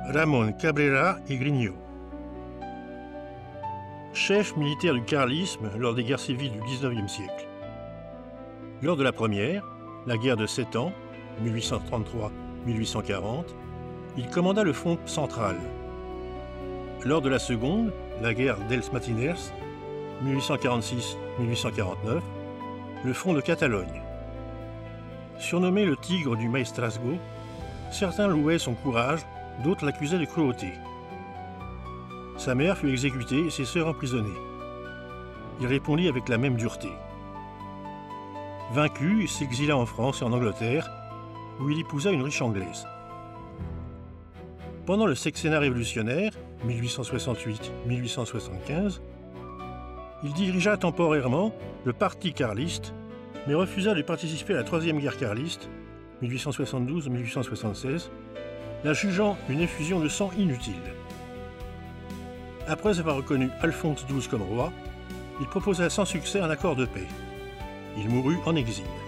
Ramón Cabrera y Griñó. Chef militaire du carlisme lors des guerres civiles du XIXe siècle. Lors de la première, la guerre de 7 ans, 1833-1840, il commanda le front central. Lors de la seconde, la guerre dels Matiners, 1846-1849, le front de Catalogne. Surnommé le tigre du Maestrazgo, certains louaient son courage, d'autres l'accusaient de cruauté. Sa mère fut exécutée et ses sœurs emprisonnées. Il répondit avec la même dureté. Vaincu, il s'exila en France et en Angleterre, où il épousa une riche Anglaise. Pendant le sexennat révolutionnaire, 1868-1875, il dirigea temporairement le Parti carliste, mais refusa de participer à la Troisième Guerre carliste, 1872-1876, la jugeant une effusion de sang inutile. Après avoir reconnu Alphonse XII comme roi, il proposa sans succès un accord de paix. Il mourut en exil.